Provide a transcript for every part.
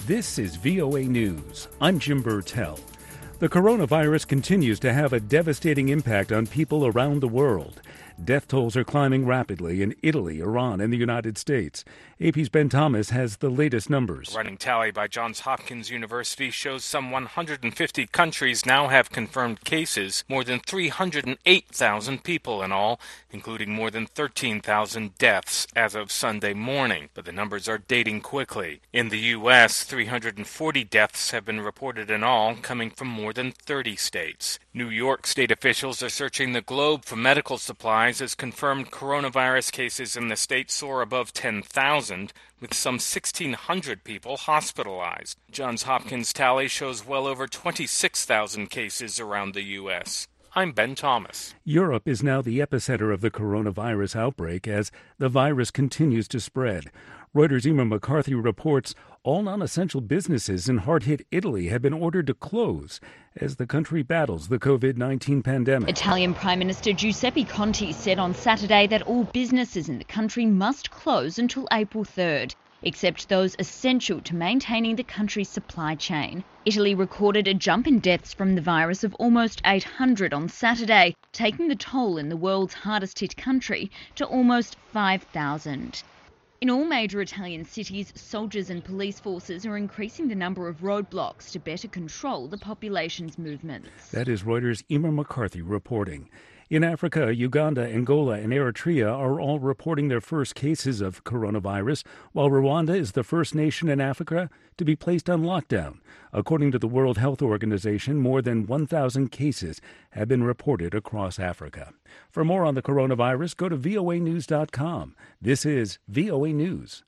This is VOA News. I'm Jim Burtell. The coronavirus continues to have a devastating impact on people around the world. Death tolls are climbing rapidly in Italy, Iran, and the United States. AP's Ben Thomas has the latest numbers. A running tally by Johns Hopkins University shows some 150 countries now have confirmed cases, more than 308,000 people in all, including more than 13,000 deaths as of Sunday morning. But the numbers are dating quickly. In the U.S., 340 deaths have been reported in all, coming from more than 30 states. New York state officials are searching the globe for medical supplies as confirmed coronavirus cases in the state soar above 10,000, with some 1,600 people hospitalized. Johns Hopkins tally shows well over 26,000 cases around the U.S. I'm Ben Thomas. Europe is now the epicenter of the coronavirus outbreak as the virus continues to spread. Reuters' Emer McCarthy reports all non-essential businesses in hard-hit Italy have been ordered to close as the country battles the COVID-19 pandemic. Italian Prime Minister Giuseppe Conte said on Saturday that all businesses in the country must close until April 3rd, except those essential to maintaining the country's supply chain. Italy recorded a jump in deaths from the virus of almost 800 on Saturday, taking the toll in the world's hardest-hit country to almost 5,000. In all major Italian cities, soldiers and police forces are increasing the number of roadblocks to better control the population's movements. That is Reuters' Emer McCarthy reporting. In Africa, Uganda, Angola, and Eritrea are all reporting their first cases of coronavirus, while Rwanda is the first nation in Africa to be placed on lockdown. According to the World Health Organization, more than 1,000 cases have been reported across Africa. For more on the coronavirus, go to voanews.com. This is VOA News.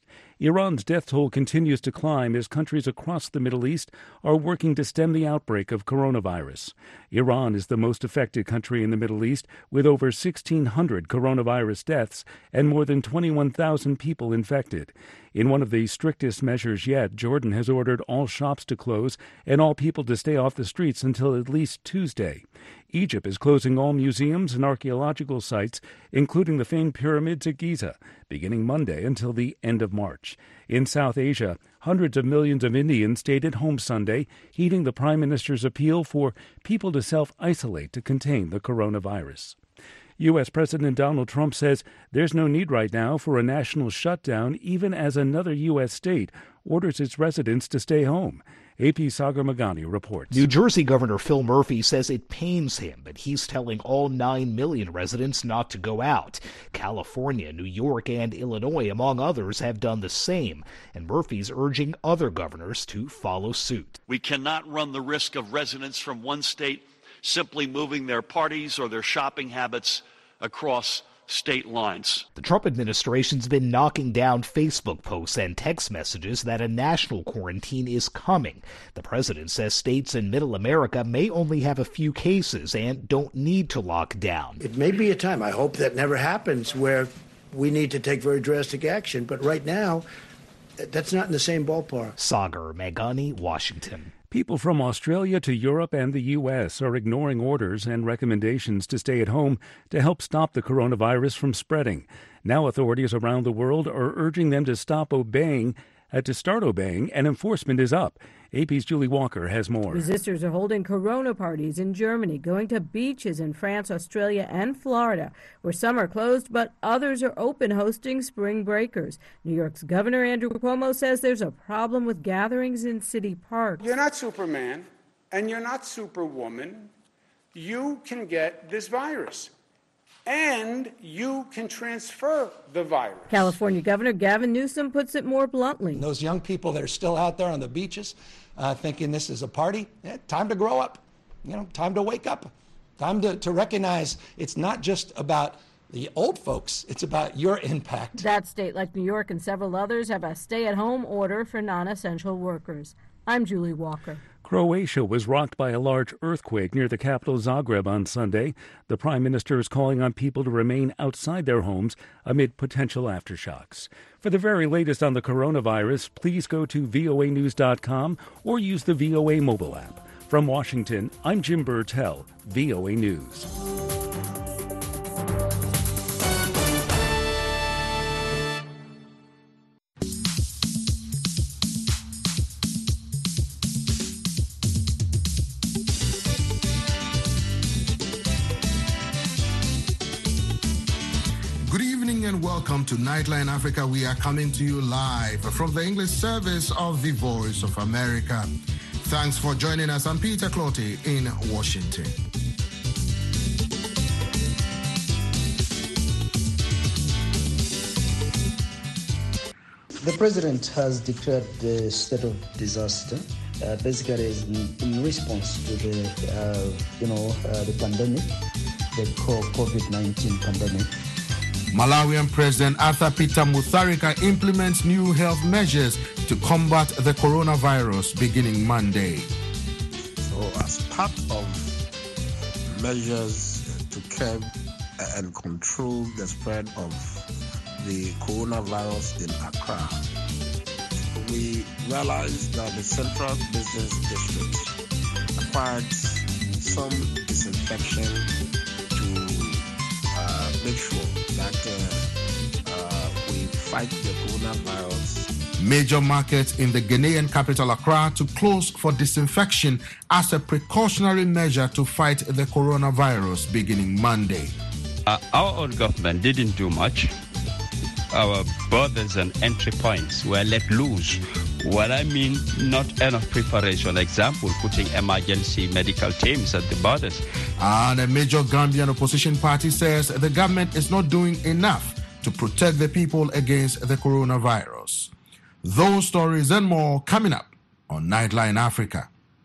Iran's death toll continues to climb as countries across the Middle East are working to stem the outbreak of coronavirus. Iran is the most affected country in the Middle East, with over 1,600 coronavirus deaths and more than 21,000 people infected. In one of the strictest measures yet, Jordan has ordered all shops to close and all people to stay off the streets until at least Tuesday. Egypt is closing all museums and archaeological sites, including the famed pyramids at Giza, beginning Monday until the end of March. In South Asia, hundreds of millions of Indians stayed at home Sunday, heeding the Prime Minister's appeal for people to self-isolate to contain the coronavirus. U.S. President Donald Trump says there's no need right now for a national shutdown, even as another U.S. state orders its residents to stay home. AP's Sagar Magani reports. New Jersey Governor Phil Murphy says it pains him, but he's telling all 9 million residents not to go out. California, New York, and Illinois, among others, have done the same, and Murphy's urging other governors to follow suit. We cannot run the risk of residents from one state simply moving their parties or their shopping habits across state lines. The Trump administration's been knocking down Facebook posts and text messages that a national quarantine is coming. The president says states in Middle America may only have a few cases and don't need to lock down. It may be a time, I hope that never happens, where we need to take very drastic action. But right now, that's not in the same ballpark. Sagar Magani, Washington. People from Australia to Europe and the U.S. are ignoring orders and recommendations to stay at home to help stop the coronavirus from spreading. Now authorities around the world are urging them to start obeying, and enforcement is up. AP's Julie Walker has more. Resistors are holding corona parties in Germany, going to beaches in France, Australia, and Florida, where some are closed, but others are open, hosting spring breakers. New York's Governor Andrew Cuomo says there's a problem with gatherings in city parks. You're not Superman, and you're not Superwoman. You can get this virus, and you can transfer the virus. California Governor Gavin Newsom puts it more bluntly. Those young people that are still out there on the beaches thinking this is a party, time to grow up, time to wake up, time to recognize it's not just about the old folks, it's about your impact. That state, like New York and several others, have a stay-at-home order for non-essential workers. I'm Julie Walker. Croatia was rocked by a large earthquake near the capital Zagreb on Sunday. The Prime Minister is calling on people to remain outside their homes amid potential aftershocks. For the very latest on the coronavirus, please go to voanews.com or use the VOA mobile app. From Washington, I'm Jim Burtell, VOA News. and welcome to Nightline Africa. We are coming to you live from the English service of the Voice of America. Thanks for joining us. I'm Peter Clottey in Washington. The president has declared the state of disaster. Basically, in response to the pandemic, the COVID-19 pandemic. Malawian President Arthur Peter Mutharika implements new health measures to combat the coronavirus beginning Monday. So, as part of measures to curb and control the spread of the coronavirus in Accra, we realized that the Central Business District acquired some disinfection to make sure that we fight the coronavirus. Major markets in the Ghanaian capital Accra to close for disinfection as a precautionary measure to fight the coronavirus beginning Monday. Our own government didn't do much. Our borders and entry points were let loose. What I mean, not enough preparation. Example, putting emergency medical teams at the borders. And a major Gambian opposition party says the government is not doing enough to protect the people against the coronavirus. Those stories and more coming up on Nightline Africa.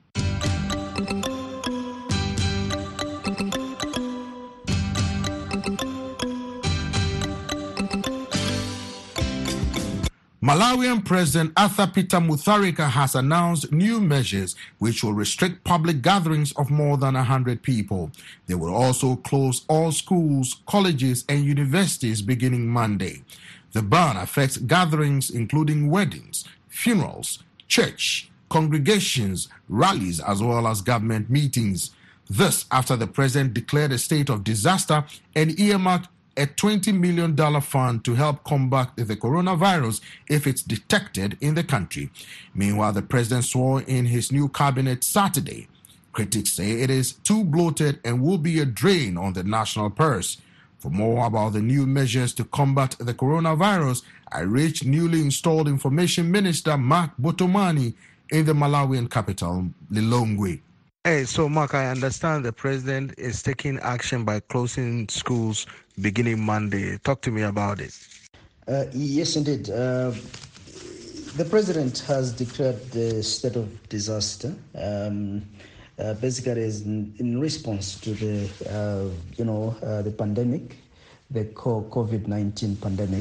Malawian President Arthur Peter Mutharika has announced new measures which will restrict public gatherings of more than 100 people. They will also close all schools, colleges, and universities beginning Monday. The ban affects gatherings including weddings, funerals, church, congregations, rallies, as well as government meetings. This after the president declared a state of disaster and earmarked a $20 million fund to help combat the coronavirus if it's detected in the country. Meanwhile, the president swore in his new cabinet Saturday. Critics say it is too bloated and will be a drain on the national purse. For more about the new measures to combat the coronavirus, I reached newly installed Information Minister Mark Botomani in the Malawian capital, Lilongwe. Hey, so Mark, I understand the president is taking action by closing schools beginning Monday. Talk to me about it. Yes, indeed. The president has declared the state of disaster. Basically, in response to the pandemic, the COVID-19 pandemic.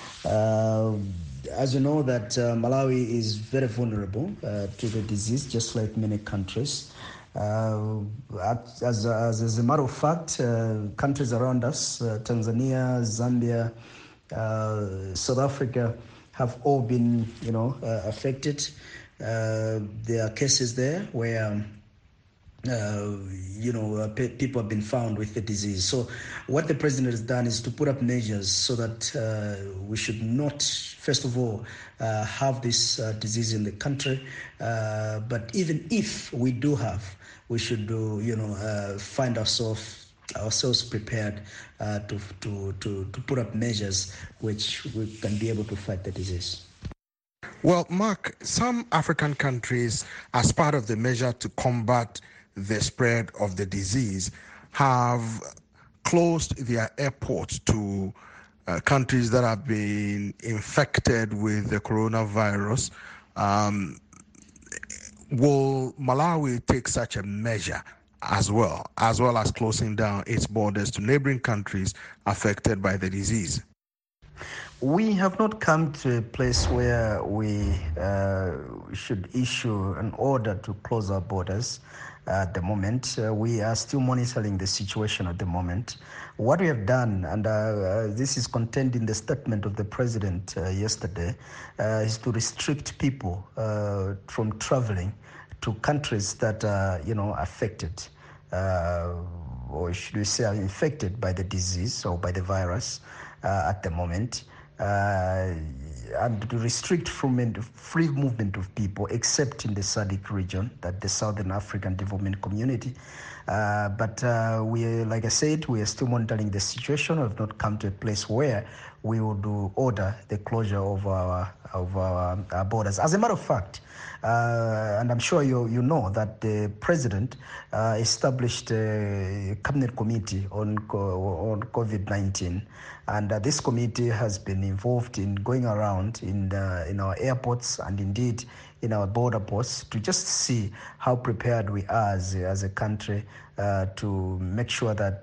As you know, that Malawi is very vulnerable to the disease, just like many countries. As a matter of fact, countries around us, Tanzania, Zambia, South Africa, have all been, affected. There are cases there where, people have been found with the disease. So what the president has done is to put up measures so that we should not, first of all, have this disease in the country. But even if we do have, we should find ourselves prepared to put up measures which we can be able to fight the disease. Well, Mark, some African countries, as part of the measure to combat the spread of the disease, have closed their airports to countries that have been infected with the coronavirus. Will Malawi take such a measure as well as closing down its borders to neighboring countries affected by the disease? We have not come to a place where we should issue an order to close our borders at the moment. We are still monitoring the situation at the moment. What we have done, and this is contained in the statement of the president yesterday, is to restrict people from traveling to countries that are, affected, or should we say are infected by the disease or by the virus at the moment. And to restrict free movement of people, except in the SADC region, that the Southern African Development Community. But like I said, we are still monitoring the situation. We have not come to a place where we would order the closure of our borders. As a matter of fact, and I'm sure you know that the president established a cabinet committee on COVID-19, and this committee has been involved in going around in our airports and indeed in our border posts to just see how prepared we are as a country to make sure that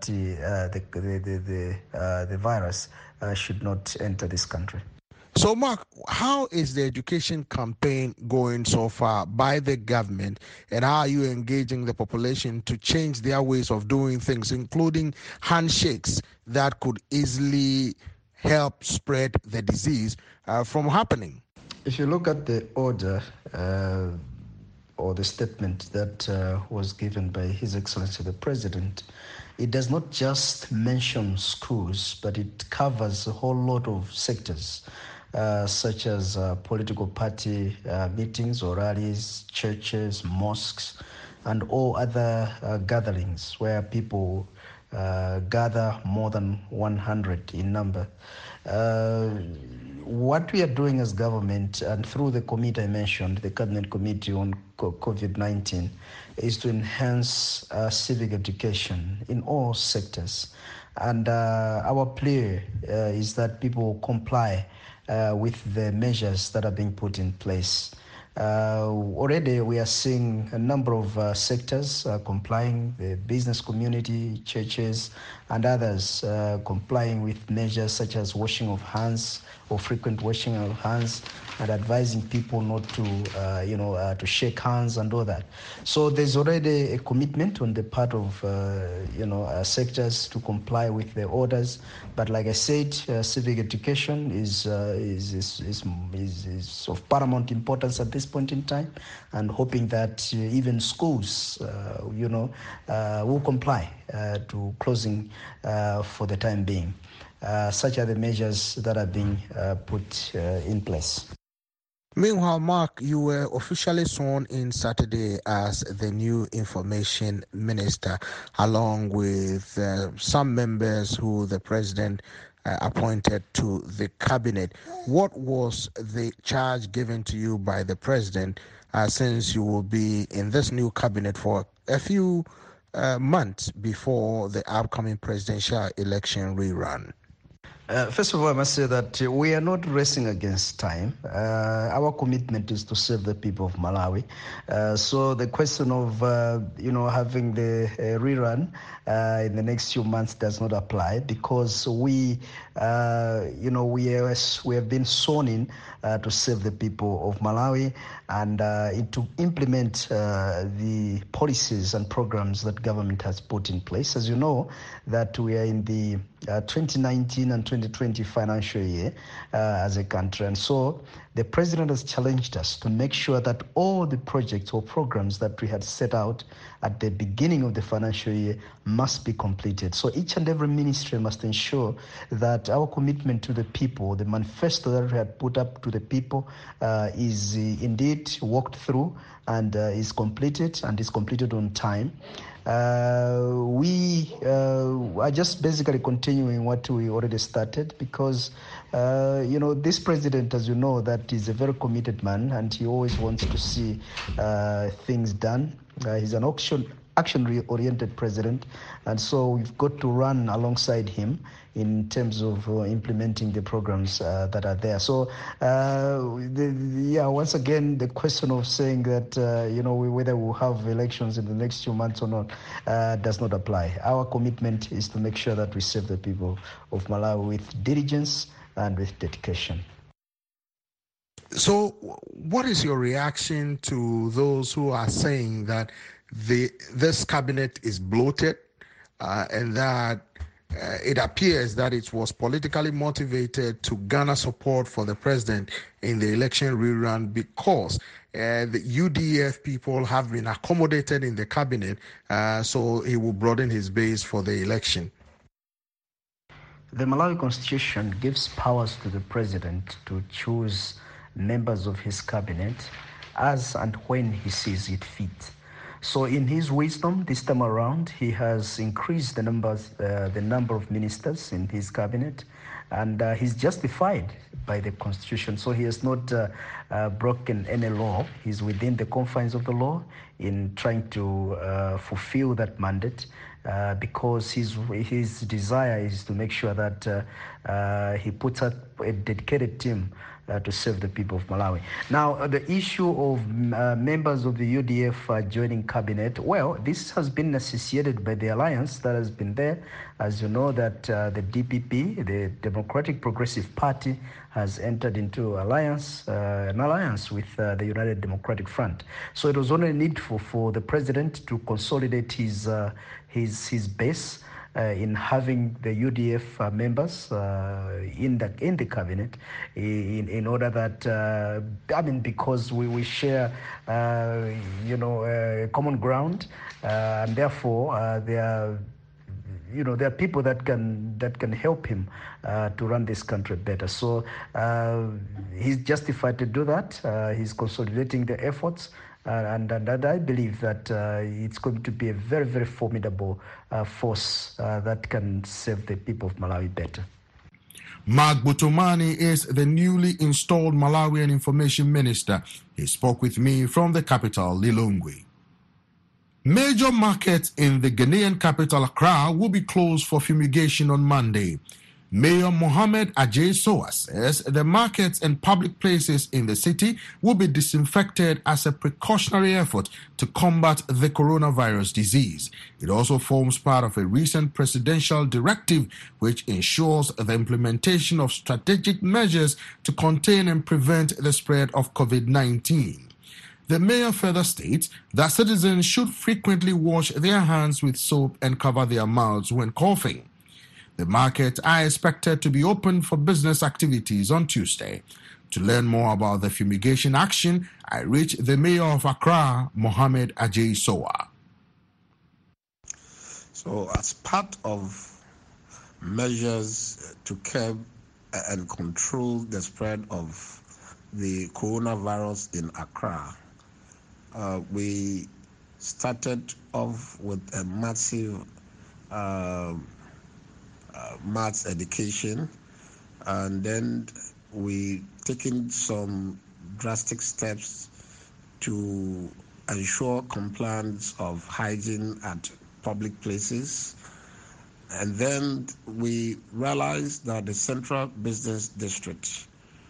the virus should not enter this country. So, Mark, how is the education campaign going so far by the government, and how are you engaging the population to change their ways of doing things, including handshakes that could easily help spread the disease from happening? If you look at the order or the statement that was given by His Excellency the President, it does not just mention schools, but it covers a whole lot of sectors, such as political party meetings or rallies, churches, mosques, and all other gatherings where people gather more than 100 in number. What we are doing as government, and through the committee I mentioned, the Cabinet Committee on COVID-19, is to enhance civic education in all sectors. And our plea is that people comply with the measures that are being put in place. Already we are seeing a number of sectors complying, the business community, churches, and others complying with measures such as washing of hands or frequent washing of hands, and advising people not to, to shake hands and all that. So there's already a commitment on the part of, sectors to comply with the orders. But like I said, civic education is of paramount importance at this point in time, and hoping that even schools, will comply to closing for the time being. Such are the measures that are being put in place. Meanwhile, Mark, you were officially sworn in Saturday as the new information minister, along with some members who the president appointed to the cabinet. What was the charge given to you by the president, since you will be in this new cabinet for a few months before the upcoming presidential election rerun? First of all, I must say that we are not racing against time. Our commitment is to serve the people of Malawi. So the question of, having the rerun in the next few months does not apply, because we have been sworn in to serve the people of Malawi and to implement the policies and programs that government has put in place. As you know, that we are in the 2019 and 2020 financial year as a country. And so the president has challenged us to make sure that all the projects or programs that we had set out at the beginning of the financial year must be completed. So each and every ministry must ensure that our commitment to the people, the manifesto that we had put up to the people, is indeed walked through and is completed, and is completed on time. We are just basically continuing what we already started, because this president, as you know, that is a very committed man, and he always wants to see things done. He's an action-oriented president, and so we've got to run alongside him in terms of implementing the programs that are there. So, once again, the question of saying that, whether we'll have elections in the next few months or not does not apply. Our commitment is to make sure that we serve the people of Malawi with diligence and with dedication. So what is your reaction to those who are saying that this cabinet is bloated and that it appears that it was politically motivated to garner support for the president in the election rerun, because the UDF people have been accommodated in the cabinet, so he will broaden his base for the election? The Malawi Constitution gives powers to the president to choose members of his cabinet as and when he sees it fit. So in his wisdom, this time around, he has increased the number of ministers in his cabinet, and he's justified by the Constitution. So he has not broken any law. He's within the confines of the law in trying to fulfill that mandate, because his desire is to make sure that he puts up a dedicated team to serve the people of Malawi. Now, the issue of members of the UDF joining cabinet, well, this has been necessitated by the alliance that has been there. As you know, that the DPP, the Democratic Progressive Party, has entered into an alliance with the United Democratic Front. So it was only needful for the president to consolidate his base in having the UDF members in the cabinet, in order that because we share common ground, and therefore there are people that can help him to run this country better. So he's justified to do that. He's consolidating the efforts. And I believe that it's going to be a very, very formidable force that can serve the people of Malawi better. Mark Butumani is the newly installed Malawian Information Minister. He spoke with me from the capital, Lilongwe. Major markets in the Ghanaian capital, Accra, will be closed for fumigation on Monday. Mayor Mohamed Ajay-Sowa says the markets and public places in the city will be disinfected as a precautionary effort to combat the coronavirus disease. It also forms part of a recent presidential directive which ensures the implementation of strategic measures to contain and prevent the spread of COVID-19. The mayor further states that citizens should frequently wash their hands with soap and cover their mouths when coughing. The markets are expected to be open for business activities on Tuesday. To learn more about the fumigation action, I reached the mayor of Accra, Mohamed Ajay-Sowa. So, as part of measures to curb and control the spread of the coronavirus in Accra, we started off with a massive maths education, and then we taken some drastic steps to ensure compliance of hygiene at public places. And then we realized that the Central Business District,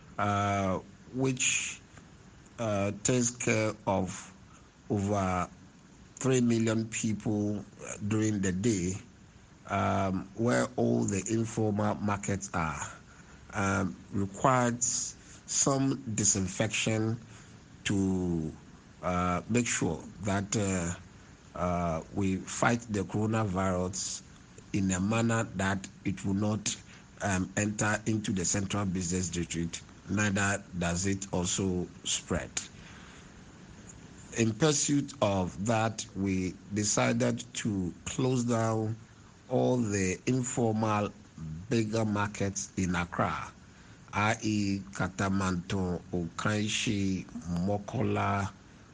which takes care of over 3 million people during the day, where all the informal markets are, requires some disinfection to make sure that we fight the coronavirus in a manner that it will not enter into the Central Business District, neither does it also spread. In pursuit of that, we decided to close down all the informal bigger markets in Accra, i.e. Katamanto, Okanshi, Mokola,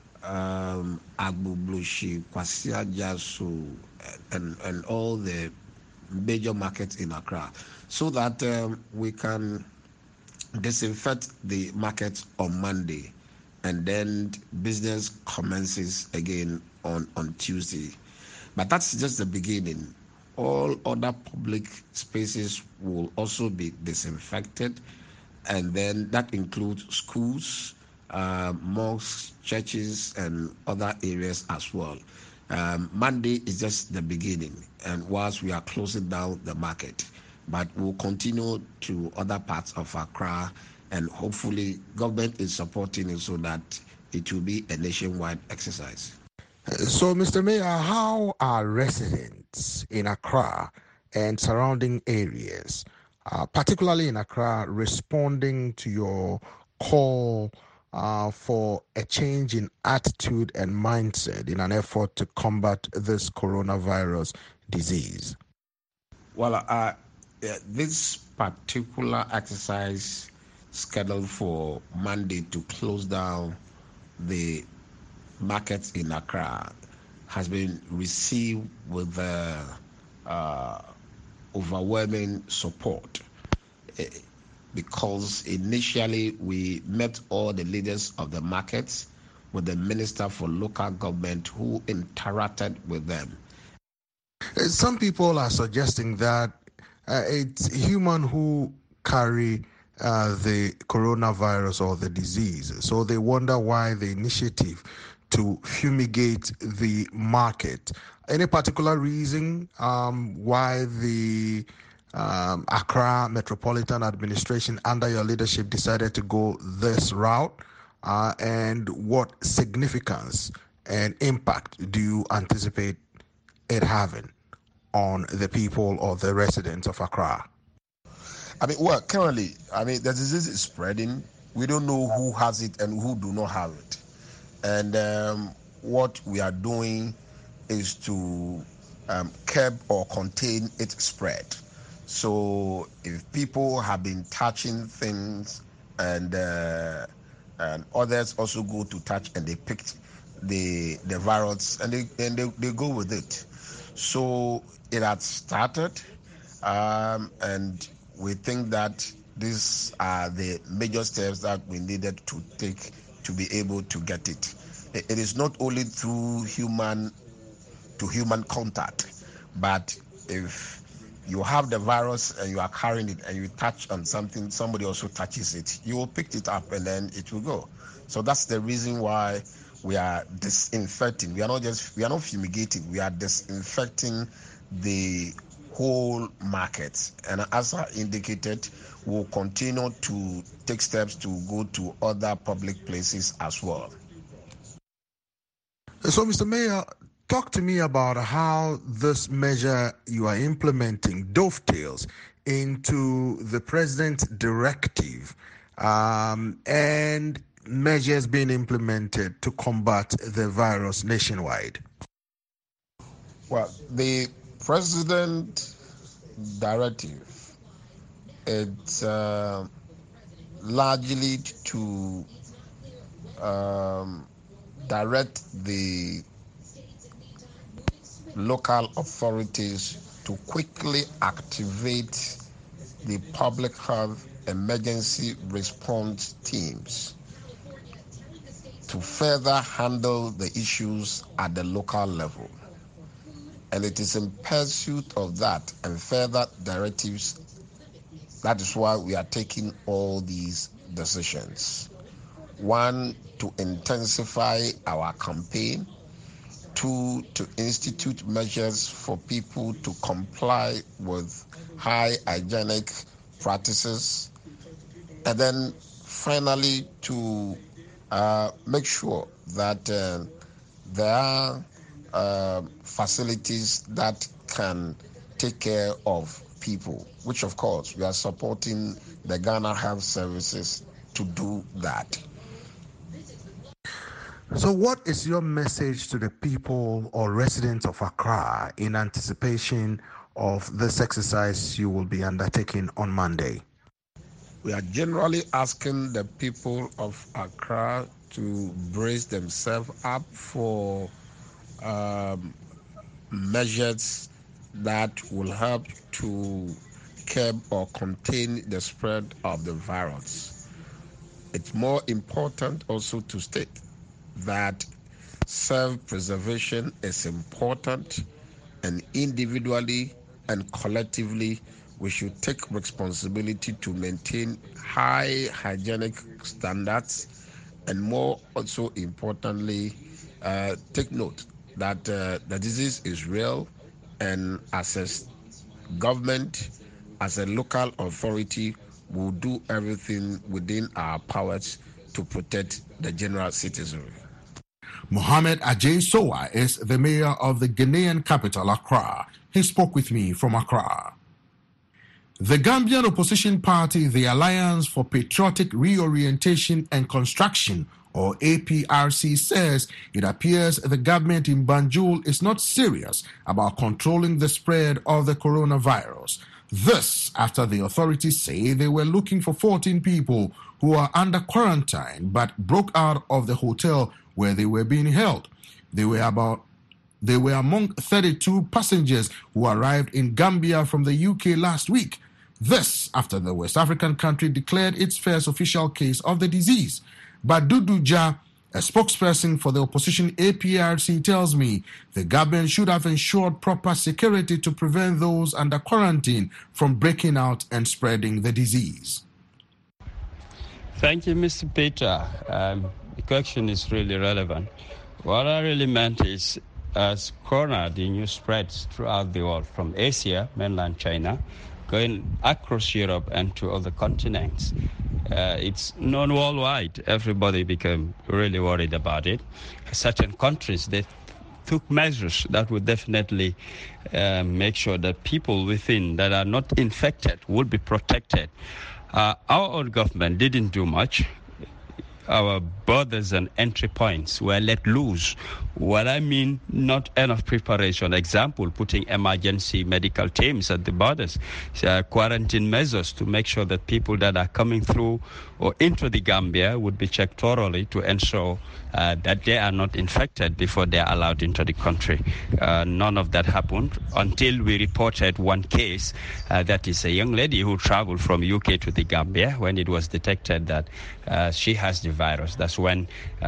Agbublushi, Kwasiajasu, and all the major markets in Accra, so that we can disinfect the markets on Monday, and then business commences again on Tuesday. But that's just the beginning. All other public spaces will also be disinfected, and then that includes schools, mosques, churches, and other areas as well. Monday is just the beginning, and whilst we are closing down the market, but we'll continue to other parts of Accra, and hopefully government is supporting it so that it will be a nationwide exercise. So, Mr. Mayor, how are residents in Accra and surrounding areas, particularly in Accra, responding to your call for a change in attitude and mindset in an effort to combat this coronavirus disease? Well, this particular exercise scheduled for Monday to close down the markets in Accra has been received with overwhelming support. because initially we met all the leaders of the markets with the Minister for Local Government who interacted with them. Some people are suggesting that it's human who carry the coronavirus or the disease. So they wonder why the initiative to fumigate the market. Any particular reason why the Accra Metropolitan Administration under your leadership decided to go this route? And what significance and impact do you anticipate it having on the people or the residents of Accra? Currently, the disease is spreading. We don't know who has it and who do not have it. And what we are doing is to curb or contain its spread. So if people have been touching things and others also go to touch and they picked the virus and they go with it. So it had started, and we think that these are the major steps that we needed to take to be able to get it. It is not only through human to human contact, but if you have the virus and you are carrying it and you touch on something, somebody also touches it, you will pick it up and then it will go. So that's the reason why we are disinfecting. We are not fumigating, we are disinfecting the whole market. And as I indicated, we'll continue to take steps to go to other public places as well. So, Mr. Mayor, talk to me about how this measure you are implementing dovetails into the president's directive and measures being implemented to combat the virus nationwide. Well, the president directive, it's largely to direct the local authorities to quickly activate the public health emergency response teams to further handle the issues at the local level. And it is in pursuit of that and further directives, that is why we are taking all these decisions. One, to intensify our campaign. Two, to institute measures for people to comply with high hygienic practices. And then finally, to make sure that there are facilities that can take care of people, which of course we are supporting the Ghana Health Services to do that. So what is your message to the people or residents of Accra in anticipation of this exercise you will be undertaking on Monday? We are generally asking the people of Accra to brace themselves up for measures that will help to curb or contain the spread of the virus. It's more important also to state that self-preservation is important, and individually and collectively we should take responsibility to maintain high hygienic standards, and more also importantly, take note that the disease is real, and as a government, as a local authority, we'll do everything within our powers to protect the general citizenry. Mohamed Ajay Sowa is the mayor of the Ghanaian capital, Accra. He spoke with me from Accra. The Gambian opposition party, the Alliance for Patriotic Reorientation and Construction, or APRC, says it appears the government in Banjul is not serious about controlling the spread of the coronavirus. This after the authorities say they were looking for 14 people who are under quarantine but broke out of the hotel where they were being held. They were among 32 passengers who arrived in Gambia from the UK last week. This after the West African country declared its first official case of the disease. But Dudu Ja, a spokesperson for the opposition APRC, tells me the government should have ensured proper security to prevent those under quarantine from breaking out and spreading the disease. Thank you, Mr. Peter. The question is really relevant. What I really meant is, as corona, the news spreads throughout the world, from Asia, mainland China, going across Europe and to other continents. It's known worldwide. Everybody became really worried about it. Certain countries, they took measures that would definitely make sure that people within that are not infected would be protected. Our own government didn't do much. Our borders and entry points were let loose. What I mean, not enough preparation. Example, putting emergency medical teams at the borders, quarantine measures to make sure that people that are coming through or into the Gambia would be checked thoroughly to ensure that they are not infected before they are allowed into the country. None of that happened until we reported one case, that is a young lady who traveled from UK to the Gambia. When it was detected that she has the virus, that's when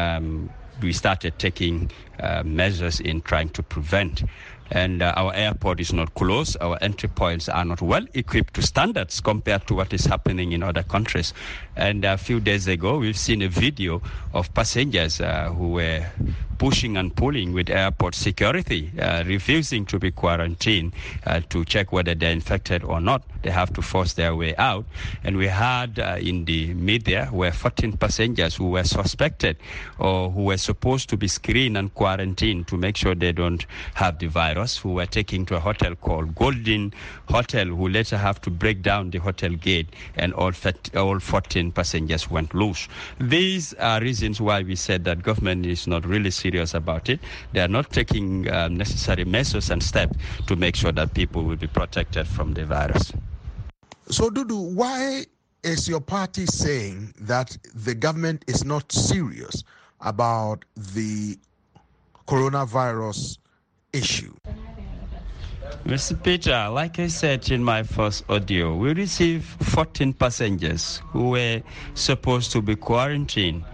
we started taking measures in trying to prevent. And our airport is not closed. Our entry points are not well equipped to standards compared to what is happening in other countries. And a few days ago, we've seen a video of passengers who were pushing and pulling with airport security, refusing to be quarantined to check whether they're infected or not. They have to force their way out. And we had in the media where 14 passengers who were suspected or who were supposed to be screened and quarantined to make sure they don't have the virus, who were taken to a hotel called Golden Hotel, who later have to break down the hotel gate, and all 14 passengers went loose. These are reasons why we said that government is not really serious about it. They are not taking necessary measures and steps to make sure that people will be protected from the virus. So, Dudu, why is your party saying that the government is not serious about the coronavirus issue? Mr. Peter, like I said in my first audio, we received 14 passengers who were supposed to be quarantined.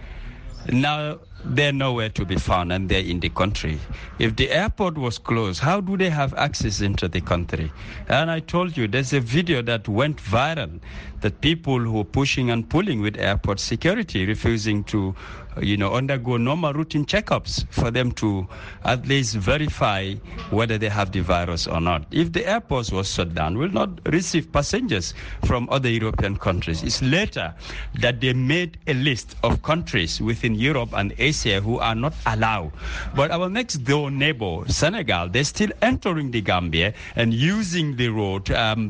Now they're nowhere to be found and they're in the country. If the airport was closed, how do they have access into the country? And I told you, there's a video that went viral that people who are pushing and pulling with airport security, refusing to undergo normal routine checkups for them to at least verify whether they have the virus or not. If the airports was shut down, we'll not receive passengers from other European countries. It's later that they made a list of countries within Europe and Asia who are not allowed. But our next door neighbor, Senegal, they're still entering the Gambia and using the road,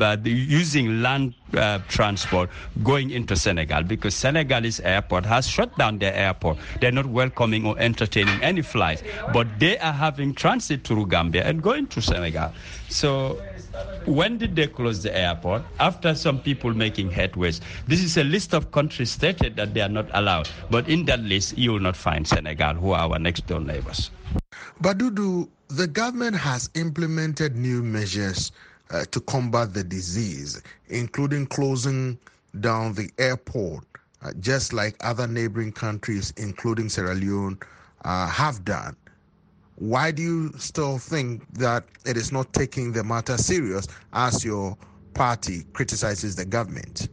using land transport going into Senegal, because Senegalese airport has shut down their airport. They're not welcoming or entertaining any flights, but they are having transit through Gambia and going to Senegal. So when did they close the airport? After some people making headways. This is a list of countries stated that they are not allowed, but in that list you will not find Senegal, who are our next door neighbors. But Dudu, the government has implemented new measures to combat the disease, including closing down the airport, just like other neighboring countries, including Sierra Leone, have done. Why do you still think that it is not taking the matter serious as your party criticizes the government?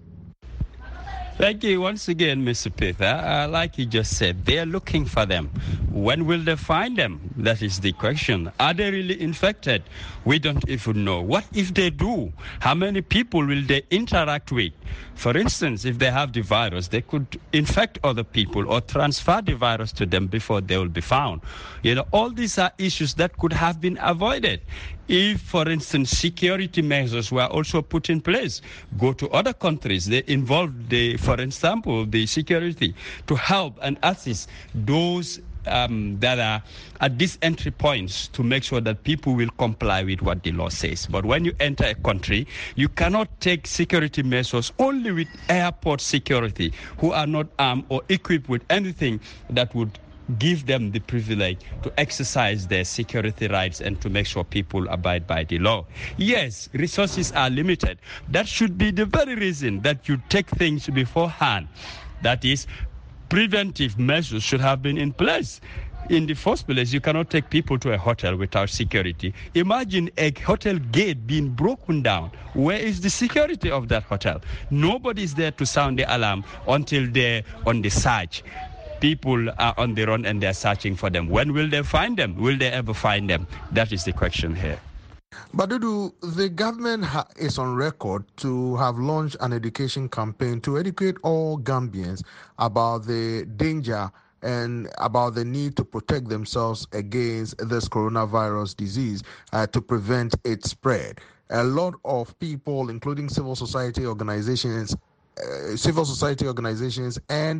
Thank you once again, Mr. Peter. Like you just said, they are looking for them. When will they find them? That is the question. Are they really infected? We don't even know. What if they do? How many people will they interact with? For instance, if they have the virus, they could infect other people or transfer the virus to them before they will be found. All these are issues that could have been avoided if, for instance, security measures were also put in place. Go to other countries. They involve, for example, the security to help and assist those that are at these entry points to make sure that people will comply with what the law says. But when you enter a country, you cannot take security measures only with airport security, who are not armed or equipped with anything that would give them the privilege to exercise their security rights and to make sure people abide by the law. Yes, resources are limited. That should be the very reason that you take things beforehand. That is, preventive measures should have been in place. In the first place, you cannot take people to a hotel without security. Imagine a hotel gate being broken down. Where is the security of that hotel? Nobody is there to sound the alarm until they're on the search. People are on the run and they're searching for them. When will they find them? Will they ever find them? That is the question here. But Dudu, the government is on record to have launched an education campaign to educate all Gambians about the danger and about the need to protect themselves against this coronavirus disease to prevent its spread. A lot of people, including civil society organizations and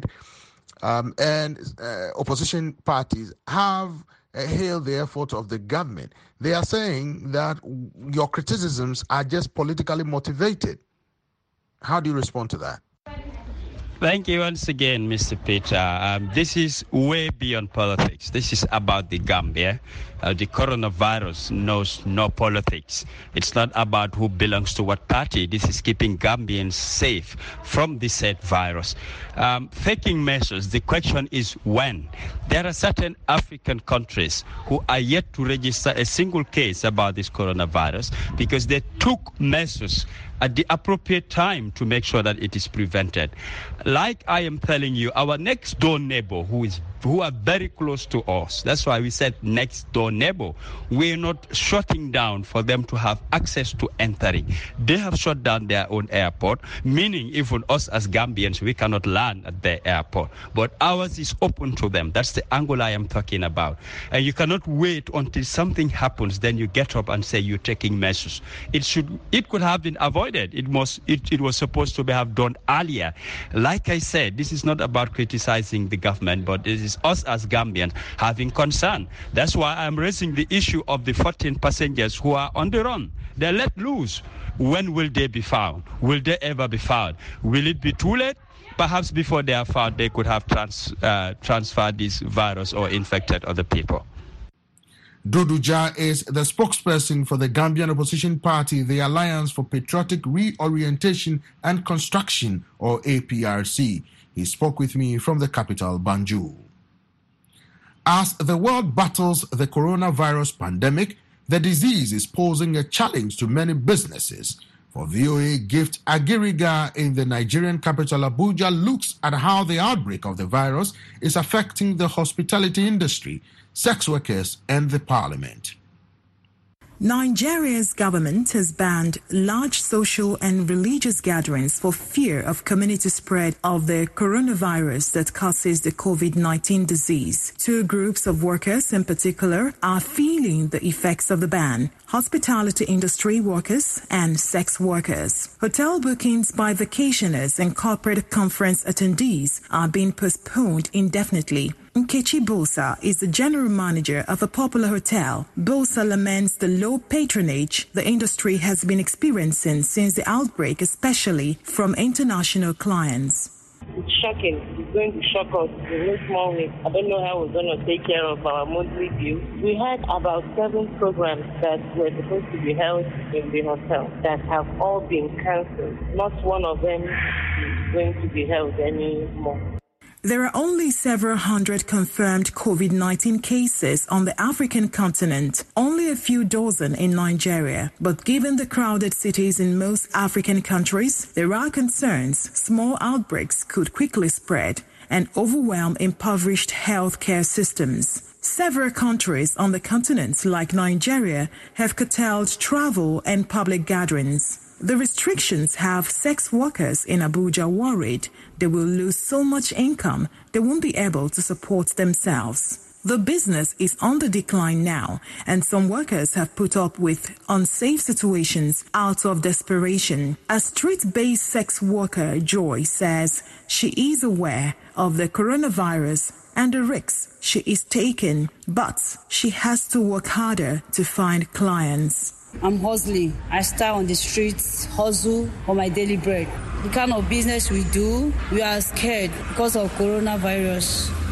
opposition parties, have hailed the efforts of the government. They are saying that your criticisms are just politically motivated. How do you respond to that? Thank you once again, Mr. Peter. This is way beyond politics. This is about the Gambia. The coronavirus knows no politics. It's not about who belongs to what party. This is keeping Gambians safe from the said virus. Taking measures, the question is when. There are certain African countries who are yet to register a single case about this coronavirus because they took measures at the appropriate time to make sure that it is prevented. Like I am telling you, our next door neighbor who are very close to us, that's why we said next door neighbor, we're not shutting down for them to have access to entering. They have shut down their own airport, meaning even us as Gambians, we cannot land at their airport. But ours is open to them. That's the angle I am talking about. And you cannot wait until something happens, then you get up and say you're taking measures. It could have been avoided. It was supposed to have done earlier. Like I said, this is not about criticizing the government, but this is us as Gambians having concern. That's why I'm raising the issue of the 14 passengers who are on the run. They're let loose. When will they be found? Will they ever be found? Will it be too late? Perhaps before they are found, they could have transferred this virus or infected other people. Dudu Jah is the spokesperson for the Gambian opposition party, the Alliance for Patriotic Reorientation and Construction, or APRC. He spoke with me from the capital, Banjul. As the world battles the coronavirus pandemic, the disease is posing a challenge to many businesses. For VOA, Gift Agiriga in the Nigerian capital Abuja looks at how the outbreak of the virus is affecting the hospitality industry, sex workers, and the parliament. Nigeria's government has banned large social and religious gatherings for fear of community spread of the coronavirus that causes the COVID-19 disease. Two groups of workers in particular are feeling the effects of the ban: hospitality industry workers and sex workers. Hotel bookings by vacationers and corporate conference attendees are being postponed indefinitely. Nkechi Bosa is the general manager of a popular hotel. Bosa laments the low patronage the industry has been experiencing since the outbreak, especially from international clients. It's shocking. It's going to shock us in no small way. I don't know how we're going to take care of our monthly bills. We had about 7 programs that were supposed to be held in the hotel that have all been cancelled. Not one of them is going to be held anymore. There are only several hundred confirmed COVID-19 cases on the African continent, only a few dozen in Nigeria. But given the crowded cities in most African countries, there are concerns small outbreaks could quickly spread and overwhelm impoverished healthcare systems. Several countries on the continent, like Nigeria, have curtailed travel and public gatherings. The restrictions have sex workers in Abuja worried they will lose so much income they won't be able to support themselves. The business is on the decline now, and some workers have put up with unsafe situations out of desperation. A street-based sex worker, Joy, says she is aware of the coronavirus and the risks she is taking, but she has to work harder to find clients. I'm hustling. I start on the streets, hustle for my daily bread. The kind of business we do, we are scared because of coronavirus.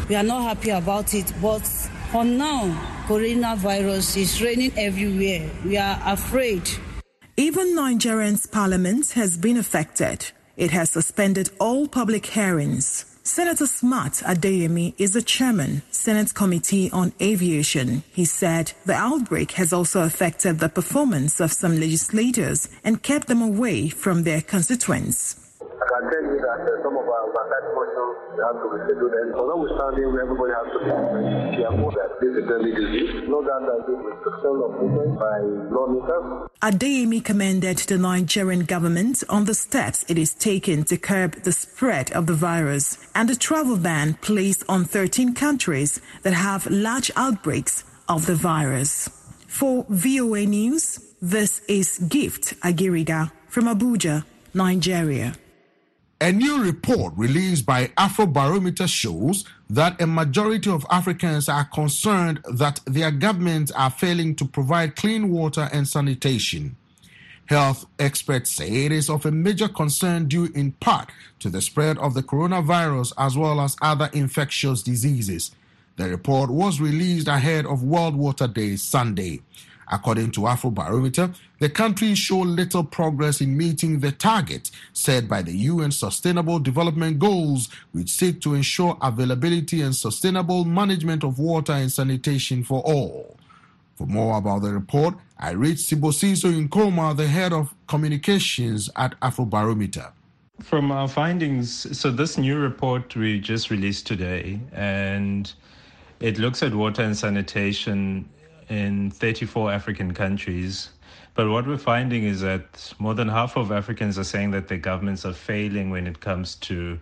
We are not happy about it, but for now, coronavirus is reigning everywhere. We are afraid. Even Nigeria's parliament has been affected. It has suspended all public hearings. Senator Smart Adeyemi is the chairman, Senate Committee on Aviation. He said the outbreak has also affected the performance of some legislators and kept them away from their constituents. I can tell you that some of our overnight motions have to be scheduled, and notwithstanding, everybody has to be careful that this is a deadly disease. No doubt that this restriction of movement by lawmakers. Adeyemi commended the Nigerian government on the steps it is taking to curb the spread of the virus and the travel ban placed on 13 countries that have large outbreaks of the virus. For VOA News, this is Gift Agiriga from Abuja, Nigeria. A new report released by Afrobarometer shows that a majority of Africans are concerned that their governments are failing to provide clean water and sanitation. Health experts say it is of a major concern due in part to the spread of the coronavirus as well as other infectious diseases. The report was released ahead of World Water Day Sunday. According to Afrobarometer, the countries show little progress in meeting the target set by the UN Sustainable Development Goals, which seek to ensure availability and sustainable management of water and sanitation for all. For more about the report, I reached Sibosiso Nkrumah, the head of communications at Afrobarometer. From our findings, so this new report we just released today, and it looks at water and sanitation in 34 African countries. But what we're finding is that more than half of Africans are saying that their governments are failing when it comes to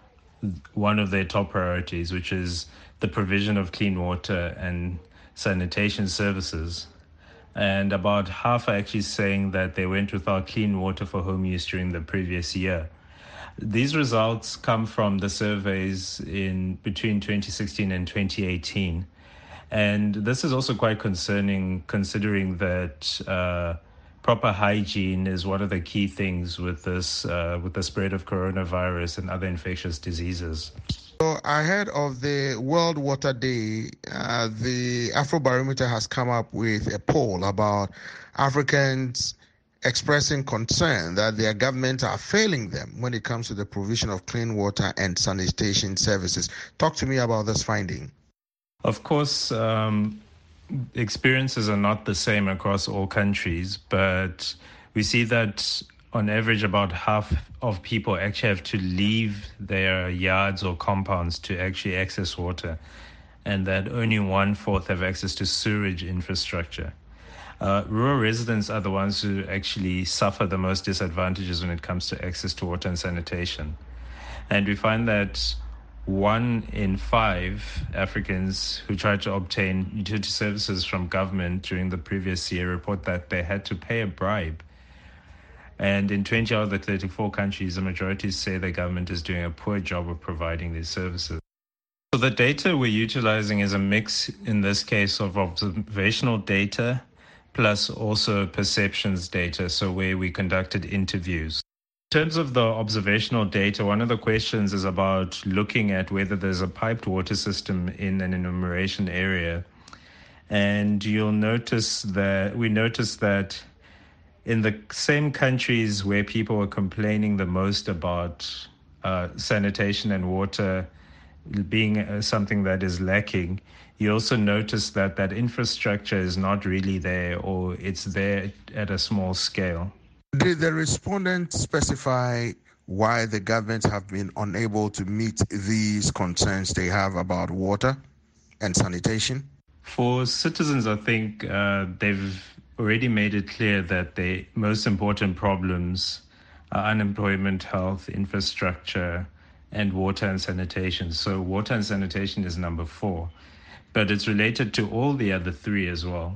one of their top priorities, which is the provision of clean water and sanitation services. And about half are actually saying that they went without clean water for home use during the previous year. These results come from the surveys in between 2016 and 2018. And this is also quite concerning, considering that proper hygiene is one of the key things with this, with the spread of coronavirus and other infectious diseases. So ahead of the World Water Day, the Afrobarometer has come up with a poll about Africans expressing concern that their governments are failing them when it comes to the provision of clean water and sanitation services. Talk to me about this finding. Of course, experiences are not the same across all countries, but we see that on average about half of people actually have to leave their yards or compounds to actually access water, and that only 1/4 have access to sewage infrastructure. Rural residents are the ones who actually suffer the most disadvantages when it comes to access to water and sanitation. And we find that 1 in 5 Africans who tried to obtain utility services from government during the previous year report that they had to pay a bribe. And in 20 out of the 34 countries, the majority say the government is doing a poor job of providing these services. So the data we're utilizing is a mix, in this case, of observational data plus also perceptions data, so where we conducted interviews. In terms of the observational data, one of the questions is about looking at whether there's a piped water system in an enumeration area. And you'll notice that we noticed that in the same countries where people were complaining the most about sanitation and water being something that is lacking, you also notice that that infrastructure is not really there, or it's there at a small scale. Did the respondents specify why the governments have been unable to meet these concerns they have about water and sanitation? For citizens, I think they've already made it clear that the most important problems are unemployment, health, infrastructure, and water and sanitation. So water and sanitation is number 4, but it's related to all the other 3 as well.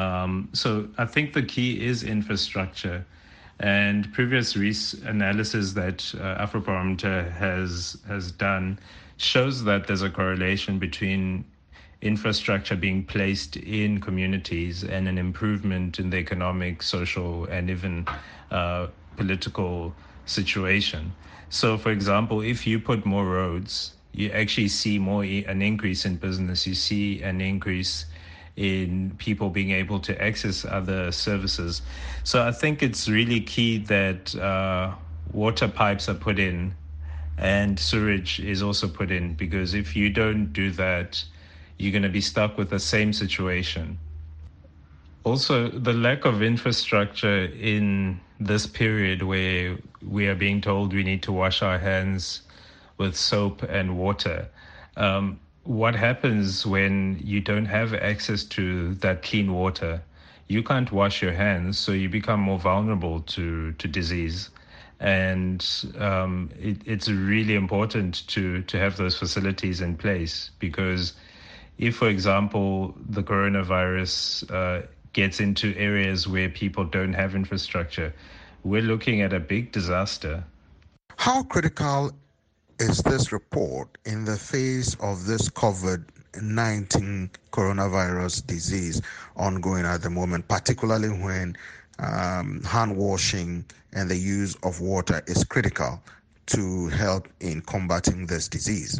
So I think the key is infrastructure. And previous analysis that Afrobarometer has done shows that there's a correlation between infrastructure being placed in communities and an improvement in the economic, social, and even political situation. So, for example, if you put more roads you actually see an increase in business. You see an increase in people being able to access other services. So I think it's really key that water pipes are put in and sewage is also put in, because if you don't do that, you're going to be stuck with the same situation. Also, the lack of infrastructure in this period where we are being told we need to wash our hands with soap and water. What happens when you don't have access to that clean water? You can't wash your hands, so you become more vulnerable to disease. And it's really important to have those facilities in place, because if, for example, the coronavirus gets into areas where people don't have infrastructure, we're looking at a big disaster. How critical is this report in the face of this COVID-19 coronavirus disease ongoing at the moment, particularly when hand washing and the use of water is critical to help in combating this disease?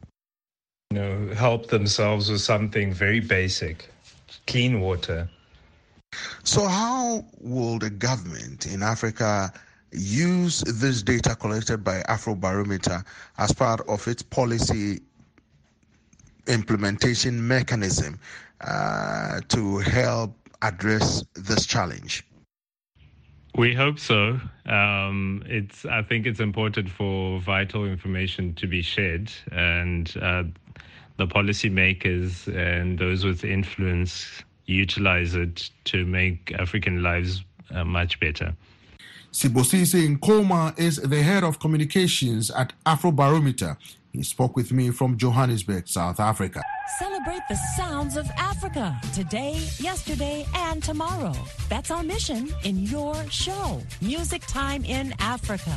Help themselves with something very basic, clean water. So how will the government in Africa use this data collected by Afrobarometer as part of its policy implementation mechanism to help address this challenge? We hope so. I think it's important for vital information to be shared, and the policymakers and those with influence utilize it to make African lives much better. Sibosise Nkoma is the head of communications at Afrobarometer. He spoke with me from Johannesburg, South Africa. Celebrate the sounds of Africa today, yesterday, and tomorrow. That's our mission in your show, Music Time in Africa.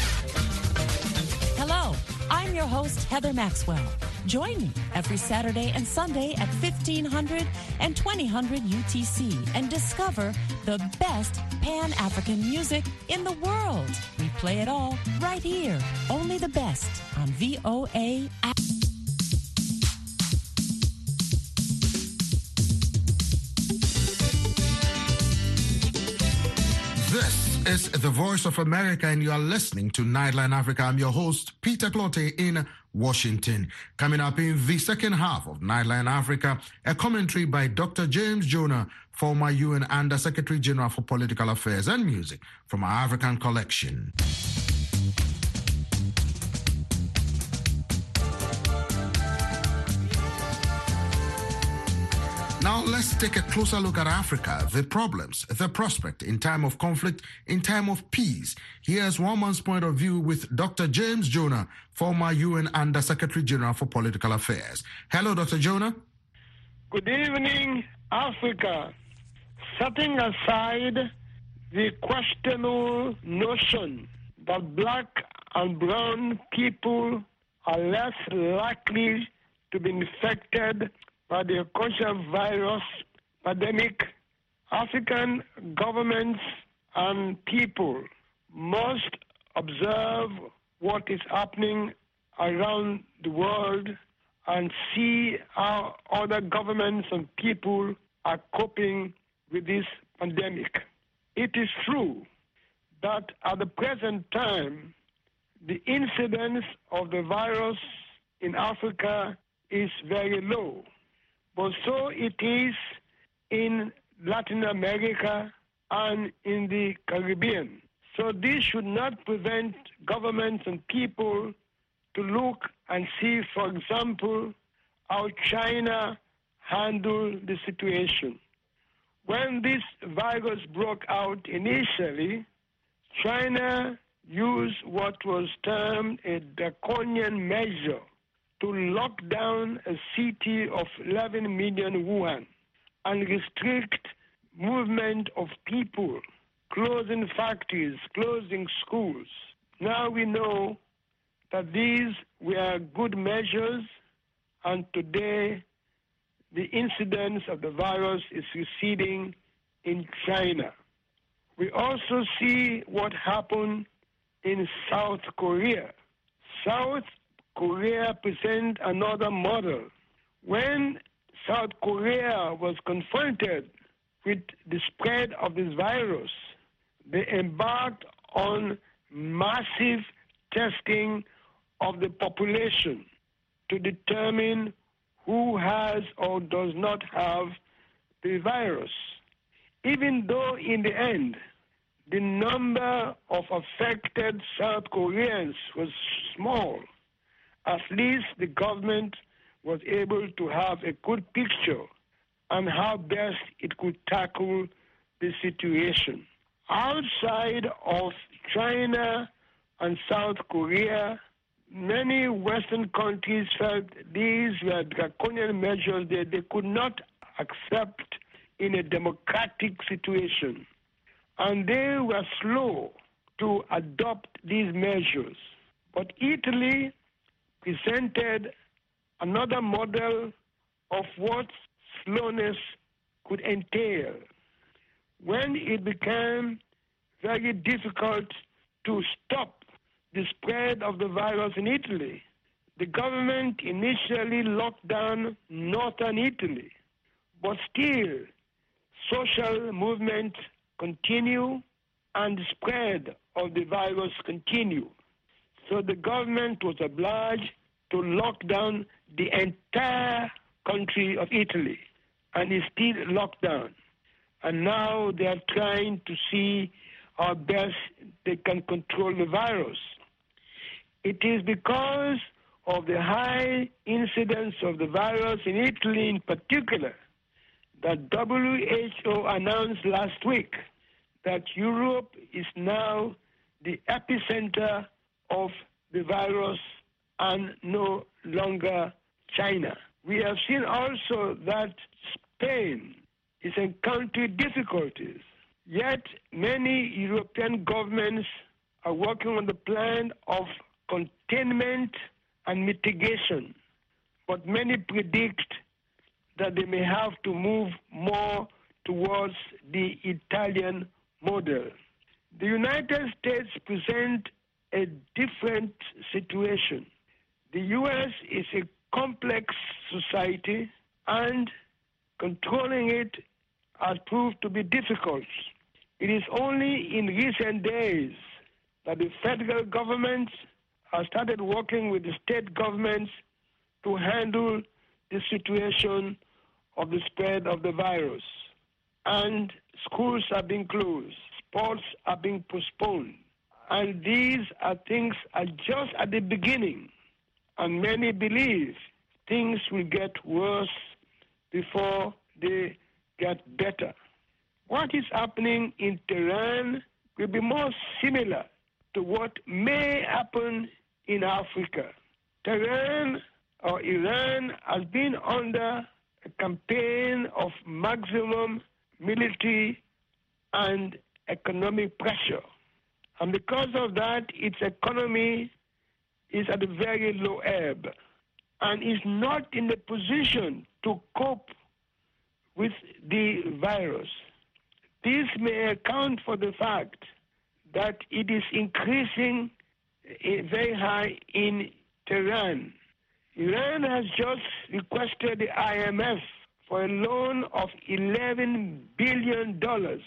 Hello, I'm your host, Heather Maxwell. Join me every Saturday and Sunday at 1500 and 2000 UTC and discover the best Pan-African music in the world. We play it all right here. Only the best on VOA. This is the Voice of America, and you are listening to Nightline Africa. I'm your host, Peter Clottey in Washington. Coming up in the second half of Nightline Africa, a commentary by Dr. James Jonah, former UN Under-Secretary General for Political Affairs and Music, from our African collection. Now let's take a closer look at Africa, the problems, the prospect in time of conflict, in time of peace. Here's one man's point of view with Dr. James Jonah, former UN Under-Secretary General for Political Affairs. Hello, Dr. Jonah. Good evening, Africa. Setting aside the questionable notion that black and brown people are less likely to be infected by the coronavirus pandemic, African governments and people must observe what is happening around the world and see how other governments and people are coping with this pandemic. It is true that at the present time, the incidence of the virus in Africa is very low. But so it is in Latin America and in the Caribbean. So this should not prevent governments and people to look and see, for example, how China handled the situation. When this virus broke out initially, China used what was termed a draconian measure to lock down a city of 11 million Wuhan and restrict movement of people, closing factories, closing schools. Now we know that these were good measures, and today the incidence of the virus is receding in China. We also see what happened in South Korea. South Korea present another model. When South Korea was confronted with the spread of this virus, they embarked on massive testing of the population to determine who has or does not have the virus. Even though in the end, the number of affected South Koreans was small, at least the government was able to have a good picture on how best it could tackle the situation. Outside of China and South Korea, many Western countries felt these were draconian measures that they could not accept in a democratic situation. And they were slow to adopt these measures. But Italy presented another model of what slowness could entail. When it became very difficult to stop the spread of the virus in Italy, the government initially locked down northern Italy, but still social movements continue and the spread of the virus continue. So the government was obliged to lock down the entire country of Italy, and is still locked down. And now they are trying to see how best they can control the virus. It is because of the high incidence of the virus in Italy in particular that WHO announced last week that Europe is now the epicenter of the virus and no longer China. We have seen also that Spain is encountering difficulties, yet many European governments are working on the plan of containment and mitigation, but many predict that they may have to move more towards the Italian model. The United States present a different situation. The U.S. is a complex society, and controlling it has proved to be difficult. It is only in recent days that the federal government has started working with the state governments to handle the situation of the spread of the virus. And schools are being closed, sports are being postponed. And these are things are just at the beginning. And many believe things will get worse before they get better. What is happening in Tehran will be more similar to what may happen in Africa. Tehran or Iran has been under a campaign of maximum military and economic pressure. And because of that, its economy is at a very low ebb and is not in the position to cope with the virus. This may account for the fact that it is increasing very high in Tehran. Iran has just requested the IMF for a loan of $11 billion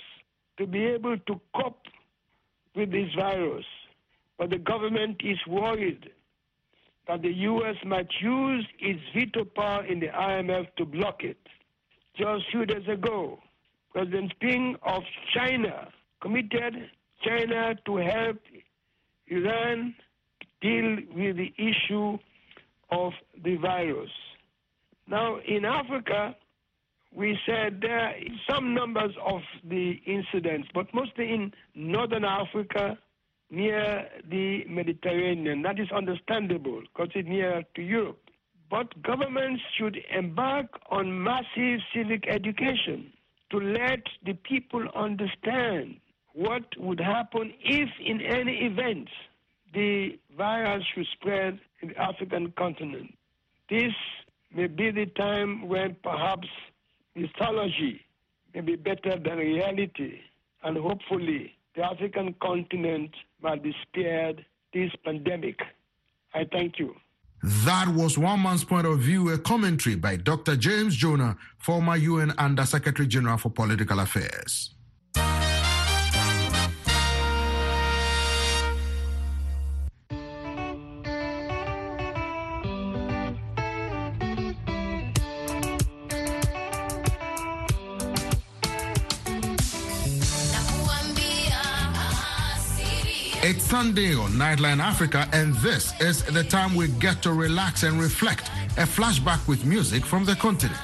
to be able to cope with this virus. But the government is worried that the U.S. might use its veto power in the IMF to block it. Just a few days ago, President Ping of China committed China to help Iran deal with the issue of the virus. Now, in Africa, we said there are some numbers of the incidents, but mostly in northern Africa, near the Mediterranean. That is understandable because it's near to Europe. But governments should embark on massive civic education to let the people understand what would happen if, in any event, the virus should spread in the African continent. This may be the time when perhaps mythology may be better than reality, and hopefully the African continent might be spared this pandemic. I thank you. That was One Man's Point of View, a commentary by Dr. James Jonah, former UN Under-Secretary General for Political Affairs. It's Sunday on Nightline Africa, and this is the time we get to relax and reflect. A flashback with music from the continent.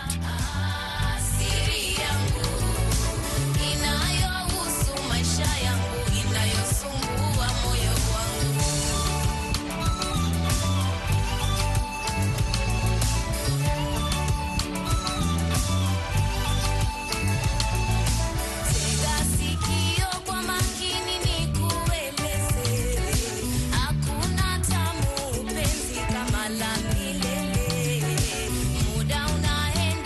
Muda unaenda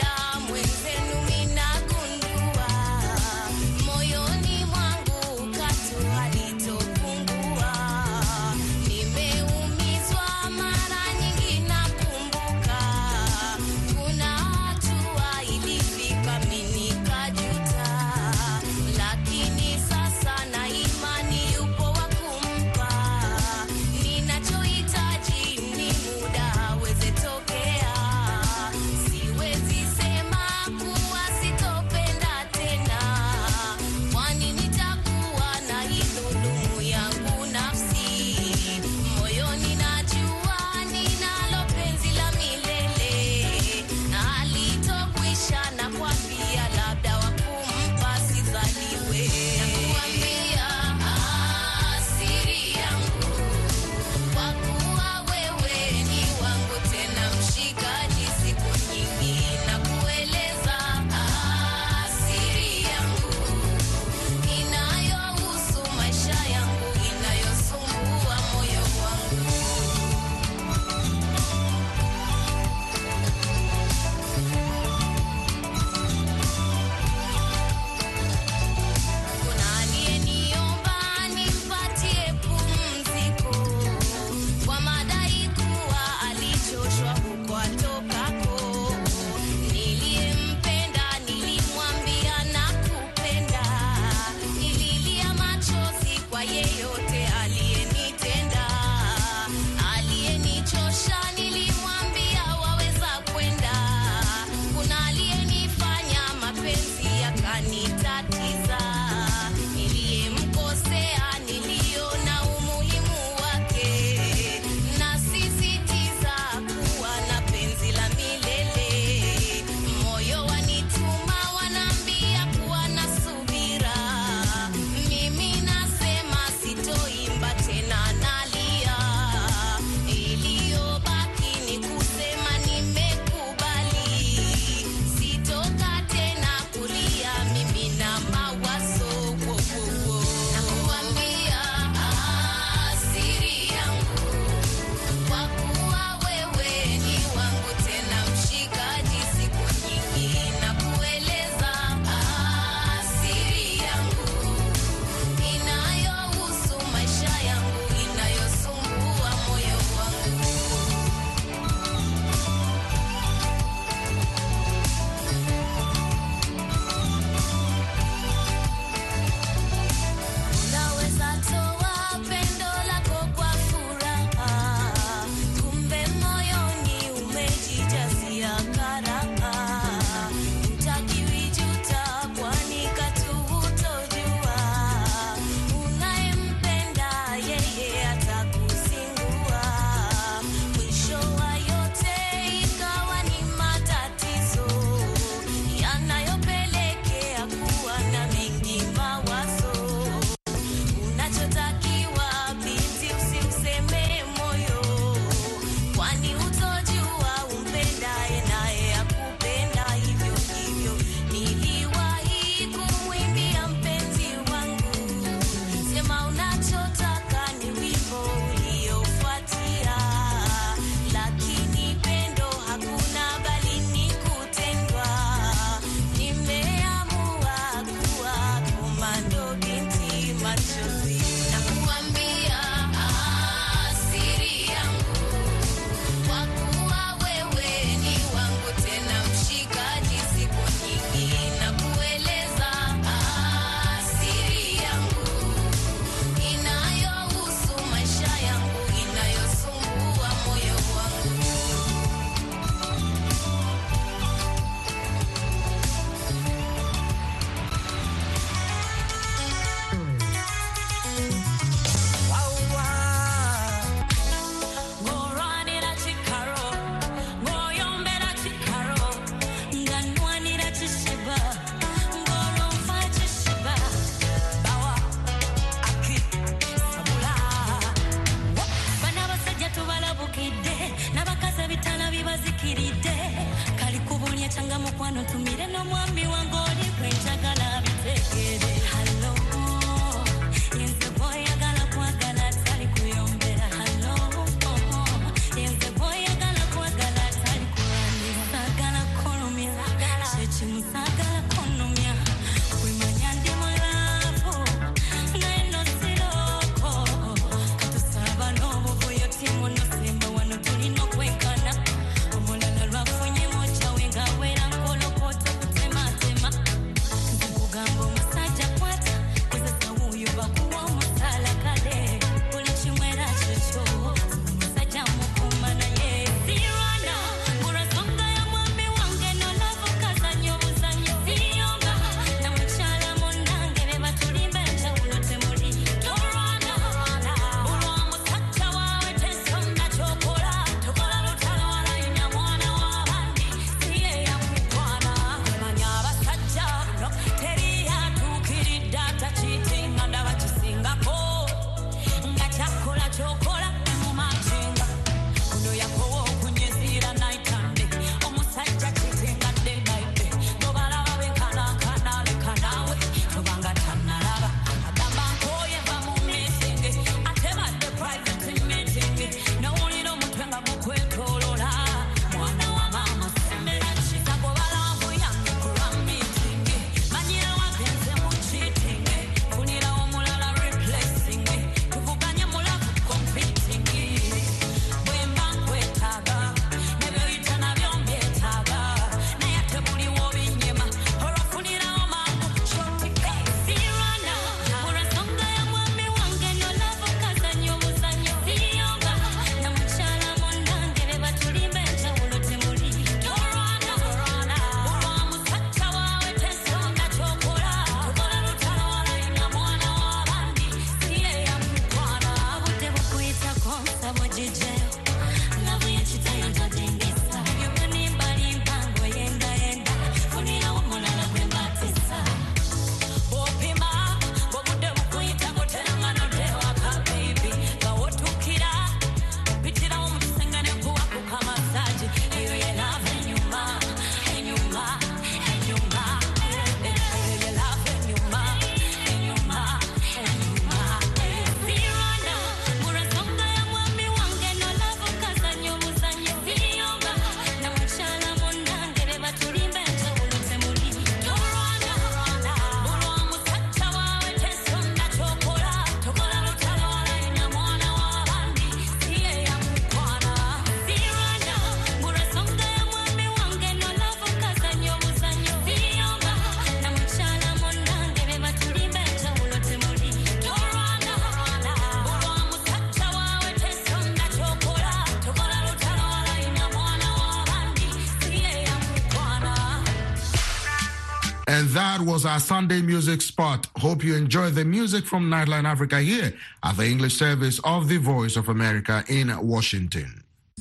And that was our Sunday music spot. Hope you enjoyed the music from Nightline Africa here at the English service of the Voice of America in Washington.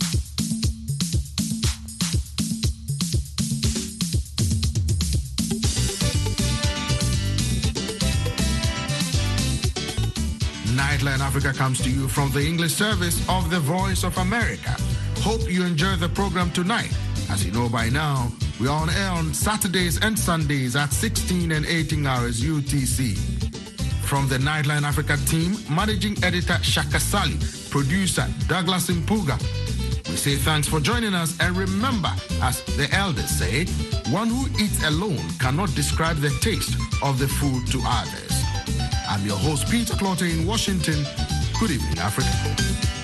Nightline Africa comes to you from the English service of the Voice of America. Hope you enjoy the program tonight. As you know by now, we are on air on Saturdays and Sundays at 16 and 18 hours UTC. From the Nightline Africa team, Managing Editor Shaka Sali, Producer Douglas Impuga, we say thanks for joining us, and remember, as the elders say, one who eats alone cannot describe the taste of the food to others. I'm your host, Peter Clotter in Washington. Good evening, Africa.